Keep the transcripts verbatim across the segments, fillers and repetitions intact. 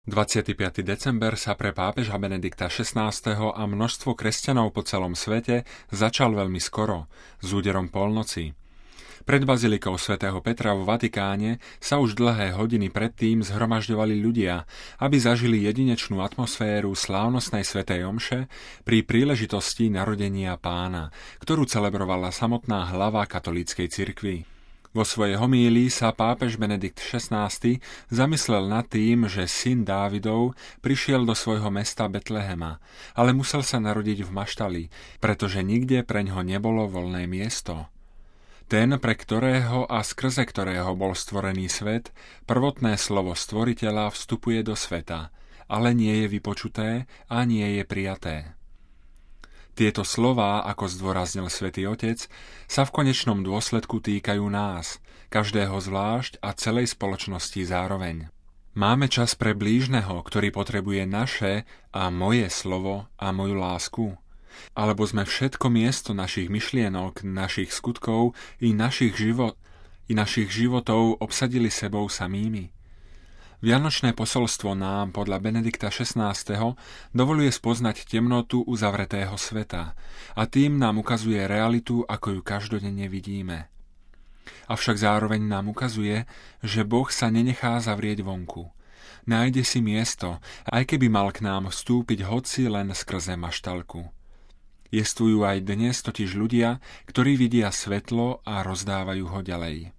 dvadsiateho piateho december sa pre pápeža Benedikta šestnásteho a množstvo kresťanov po celom svete začal veľmi skoro, s úderom polnoci. Pred bazilikou svätého Petra vo Vatikáne sa už dlhé hodiny predtým zhromažďovali ľudia, aby zažili jedinečnú atmosféru slávnostnej svätej omše pri príležitosti narodenia Pána, ktorú celebrovala samotná hlava katolíckej cirkvi. Vo svojej homílii sa pápež Benedikt šestnásty zamyslel nad tým, že syn Dávidov prišiel do svojho mesta Betlehema, ale musel sa narodiť v maštali, pretože nikde preňho nebolo voľné miesto. Ten, pre ktorého a skrze ktorého bol stvorený svet, prvotné slovo stvoriteľa vstupuje do sveta, ale nie je vypočuté a nie je prijaté. Tieto slová, ako zdôraznil Svätý Otec, sa v konečnom dôsledku týkajú nás, každého zvlášť a celej spoločnosti zároveň. Máme čas pre blížneho, ktorý potrebuje naše a moje slovo a moju lásku? Alebo sme všetko miesto našich myšlienok, našich skutkov i našich, život, i našich životov obsadili sebou samými? Vianočné posolstvo nám podľa Benedikta šestnásteho dovoluje spoznať temnotu uzavretého sveta a tým nám ukazuje realitu, ako ju každodenne vidíme. Avšak zároveň nám ukazuje, že Boh sa nenechá zavrieť vonku. Nájde si miesto, aj keby mal k nám vstúpiť hoci len skrze maštalku. Jestvujú aj dnes totiž ľudia, ktorí vidia svetlo a rozdávajú ho ďalej.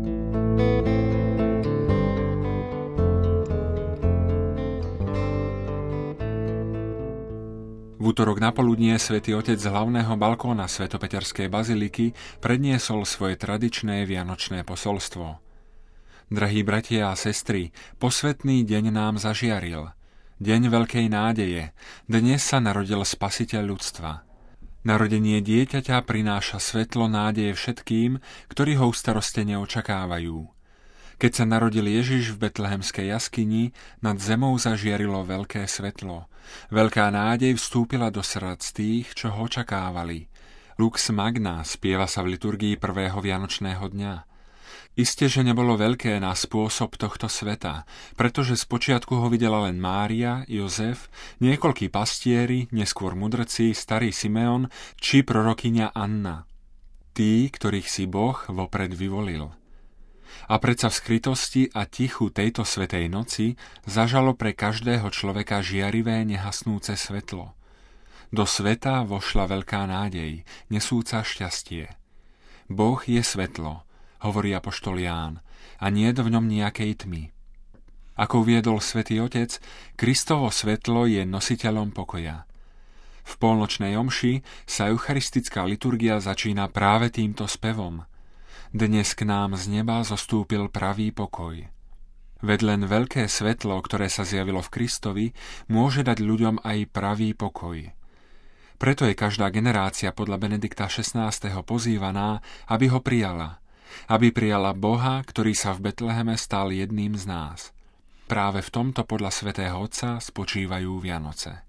V útorok napoludnie Svätý Otec z hlavného balkóna Svetopeterskej baziliky predniesol svoje tradičné vianočné posolstvo. Drahí bratia a sestry, posvätný deň nám zažiaril. Deň veľkej nádeje. Dnes sa narodil Spasiteľ ľudstva. Narodenie dieťaťa prináša svetlo nádeje všetkým, ktorí ho ustarostene očakávajú. Keď sa narodil Ježiš v betlehemskej jaskyni, nad zemou zažiarilo veľké svetlo. Veľká nádej vstúpila do srdc tých, čo ho očakávali. Lux Magna spieva sa v liturgii prvého vianočného dňa. Isté, že nebolo veľké na spôsob tohto sveta, pretože spočiatku ho videla len Mária, Jozef, niekoľkí pastieri, neskôr mudrci, starý Simeon či prorokyňa Anna. Tí, ktorých si Boh vopred vyvolil. A predsa v skrytosti a tichu tejto svätej noci zažalo pre každého človeka žiarivé nehasnúce svetlo. Do sveta vošla veľká nádej, nesúca šťastie. Boh je svetlo, hovorí apoštol Ján, a niet v ňom nejakej tmy. Ako uviedol Svätý Otec, Kristovo svetlo je nositeľom pokoja. V polnočnej omši sa eucharistická liturgia začína práve týmto spevom. Dnes k nám z neba zostúpil pravý pokoj. Veď len veľké svetlo, ktoré sa zjavilo v Kristovi, môže dať ľuďom aj pravý pokoj. Preto je každá generácia podľa Benedikta šestnásteho pozývaná, aby ho prijala. Aby prijala Boha, ktorý sa v Betleheme stal jedným z nás. Práve v tomto podľa svätého Otca spočívajú Vianoce.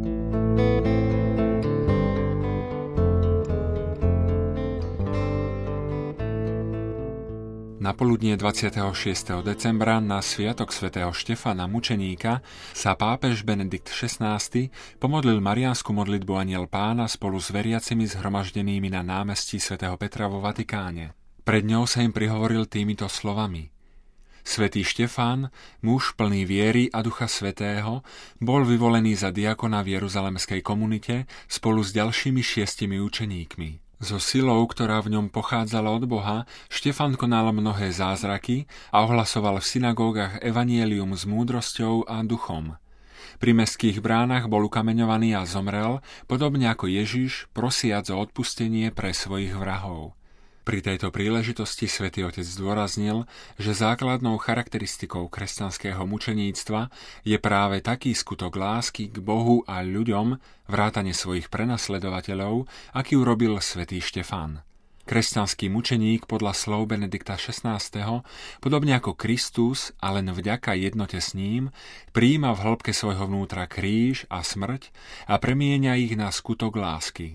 Napoludnie dvadsiateho šiesteho decembra na sviatok svätého Štefana mučeníka sa pápež Benedikt šestnásty pomodlil mariánsku modlitbu Anjel Pána spolu s veriacimi zhromaždenými na námestí svätého Petra vo Vatikáne. Pred ňou sa im prihovoril týmito slovami. Svätý Štefán, muž plný viery a Ducha Svätého, bol vyvolený za diakona v jeruzalemskej komunite spolu s ďalšími šiestimi učeníkmi. So silou, ktorá v ňom pochádzala od Boha, Štefan konal mnohé zázraky a ohlasoval v synagógach evanjelium s múdrosťou a duchom. Pri mestských bránach bol ukameňovaný a zomrel, podobne ako Ježiš, prosiac o odpustenie pre svojich vrahov. Pri tejto príležitosti Svätý Otec zdôraznil, že základnou charakteristikou kresťanského mučeníctva je práve taký skutok lásky k Bohu a ľuďom, vrátane svojich prenasledovateľov, aký urobil svätý Štefán. Kresťanský mučeník podľa slov Benedikta šestnásteho, podobne ako Kristus a len vďaka jednote s ním, prijíma v hĺbke svojho vnútra kríž a smrť a premieňa ich na skutok lásky.